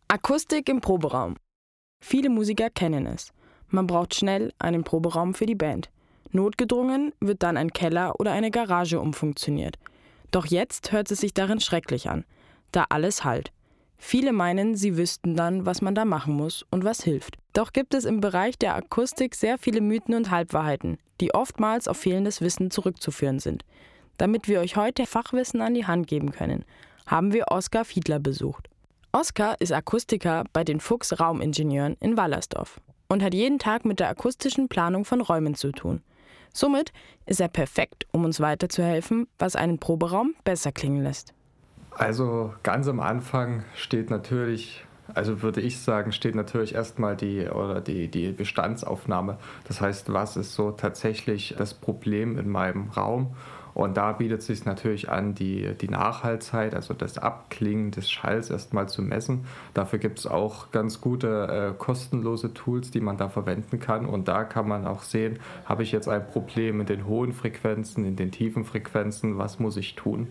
Akustik im Proberaum. Viele Musiker kennen es. Man braucht schnell einen Proberaum für die Band. Notgedrungen wird dann ein Keller oder eine Garage umfunktioniert. Doch jetzt hört es sich darin schrecklich an, da alles hallt. Viele meinen, sie wüssten dann, was man da machen muss und was hilft. Doch gibt es im Bereich der Akustik sehr viele Mythen und Halbwahrheiten, die oftmals auf fehlendes Wissen zurückzuführen sind. Damit wir euch heute Fachwissen an die Hand geben können, haben wir Oskar Fiedler besucht. Oskar ist Akustiker bei den Fuchs Raumingenieuren in Wallersdorf und hat jeden Tag mit der akustischen Planung von Räumen zu tun. Somit ist er perfekt, um uns weiterzuhelfen, was einen Proberaum besser klingen lässt. Also ganz am Anfang steht natürlich, würde ich sagen, steht natürlich erstmal die Bestandsaufnahme. Das heißt, was ist so tatsächlich das Problem in meinem Raum? Und da bietet es sich natürlich an, die Nachhallzeit, also das Abklingen des Schalls erstmal zu messen. Dafür gibt es auch ganz gute kostenlose Tools, die man da verwenden kann. Und da kann man auch sehen, habe ich jetzt ein Problem in den hohen Frequenzen, in den tiefen Frequenzen, was muss ich tun?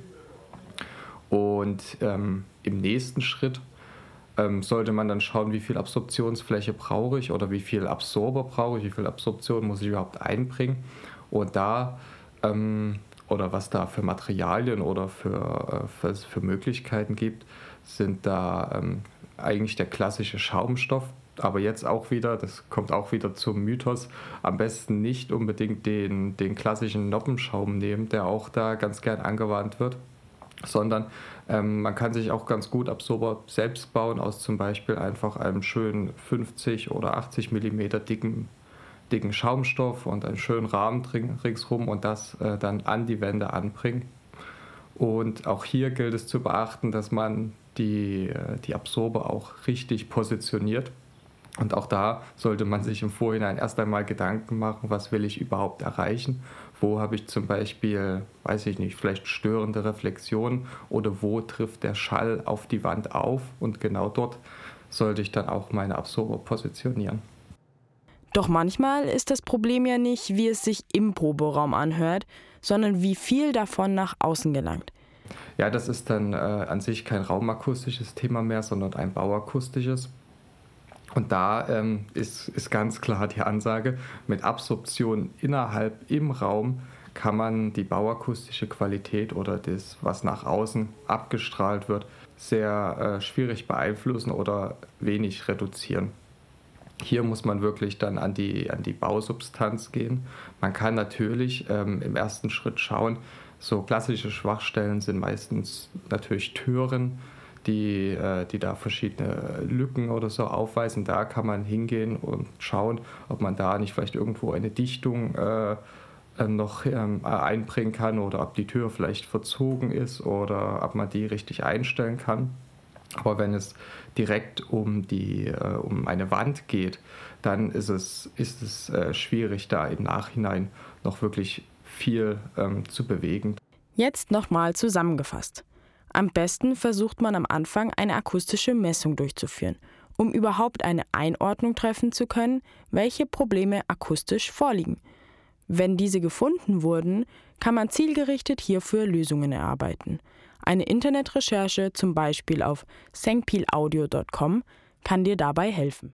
Und im nächsten Schritt sollte man dann schauen, wie viel Absorptionsfläche brauche ich oder wie viel Absorber brauche ich, wie viel Absorption muss ich überhaupt einbringen. Und oder was da für Materialien oder für Möglichkeiten gibt, sind da eigentlich der klassische Schaumstoff. Aber jetzt auch wieder, das kommt auch wieder zum Mythos, am besten nicht unbedingt den klassischen Noppenschaum nehmen, der auch da ganz gern angewandt wird, sondern man kann sich auch ganz gut Absorber selbst bauen aus zum Beispiel einfach einem schönen 50 oder 80 mm dicken Schaumstoff und einen schönen Rahmen ringsrum und das dann an die Wände anbringen. Und auch hier gilt es zu beachten, dass man die Absorber auch richtig positioniert. Und auch da sollte man sich im Vorhinein erst einmal Gedanken machen, was will ich überhaupt erreichen? Wo habe ich zum Beispiel, weiß ich nicht, vielleicht störende Reflexionen oder wo trifft der Schall auf die Wand auf? Und genau dort sollte ich dann auch meine Absorber positionieren. Doch manchmal ist das Problem ja nicht, wie es sich im Proberaum anhört, sondern wie viel davon nach außen gelangt. Ja, das ist dann an sich kein raumakustisches Thema mehr, sondern ein bauakustisches. Und da ist ganz klar die Ansage, mit Absorption innerhalb im Raum kann man die bauakustische Qualität oder das, was nach außen abgestrahlt wird, sehr schwierig beeinflussen oder wenig reduzieren. Hier muss man wirklich dann an die Bausubstanz gehen. Man kann natürlich im ersten Schritt schauen, so klassische Schwachstellen sind meistens natürlich Türen, die da verschiedene Lücken oder so aufweisen. Da kann man hingehen und schauen, ob man da nicht vielleicht irgendwo eine Dichtung noch einbringen kann oder ob die Tür vielleicht verzogen ist oder ob man die richtig einstellen kann. Aber wenn es direkt um eine Wand geht, dann ist es schwierig, da im Nachhinein noch wirklich viel zu bewegen. Jetzt nochmal zusammengefasst. Am besten versucht man am Anfang eine akustische Messung durchzuführen, um überhaupt eine Einordnung treffen zu können, welche Probleme akustisch vorliegen. Wenn diese gefunden wurden, kann man zielgerichtet hierfür Lösungen erarbeiten. Eine Internetrecherche, zum Beispiel auf sengpilaudio.com, kann dir dabei helfen.